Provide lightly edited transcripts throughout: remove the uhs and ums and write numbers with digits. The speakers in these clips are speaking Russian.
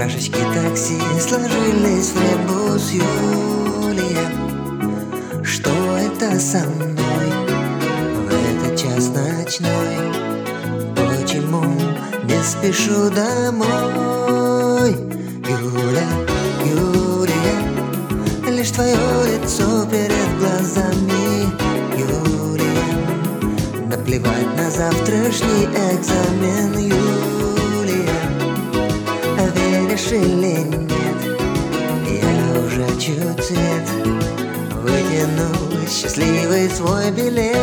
Шашечки такси сложились в ребус, Юлия. Что это со мной в этот час ночной? Почему не спешу домой? Юля, Юлия, лишь твое лицо перед глазами, Юлия. Наплевать на завтрашний экзамен, Юлия. Веришь или нет, я уже чую цвет, вытянул счастливый свой билет.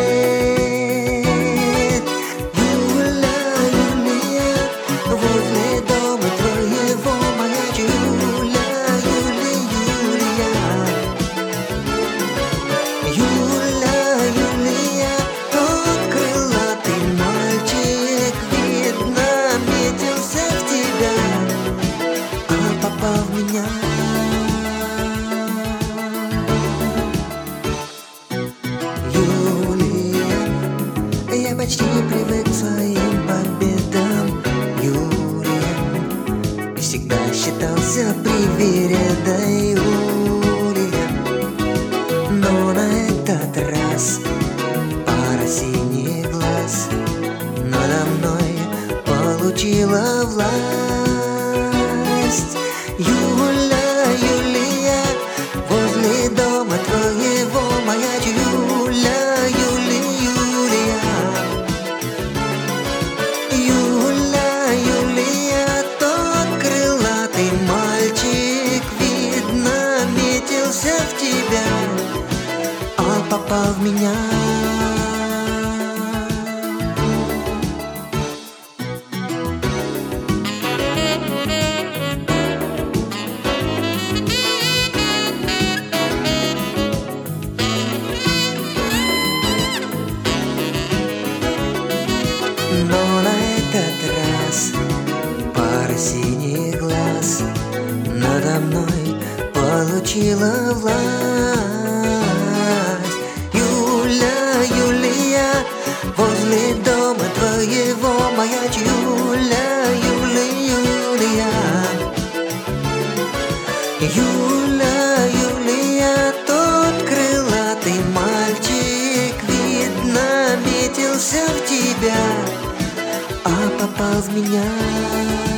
Юля, Юлия, возле дома твоего моя Юля, Юлия. Юля, Юлия, тот крылатый мальчик, видно, метился в тебя, попал в меня. Юлия, я почти привык к своим победам, Юлия, и всегда считался привередой, Юлия. Но на этот раз пара синих глаз надо мной получила власть. Юля, Юлия, возле дома твоего моя Юля, Юлия. Юля, Юлия, тот крылатый мальчик, видно, метился в тебя, а попал в меня. Но на этот раз пара синих глаз надо мной получила власть. Юля, Юлия, возле дома твоего моя Юля, Юлия. Юля, Юлия, тот крылатый мальчик, видно, метился в тебя, а попал в меня.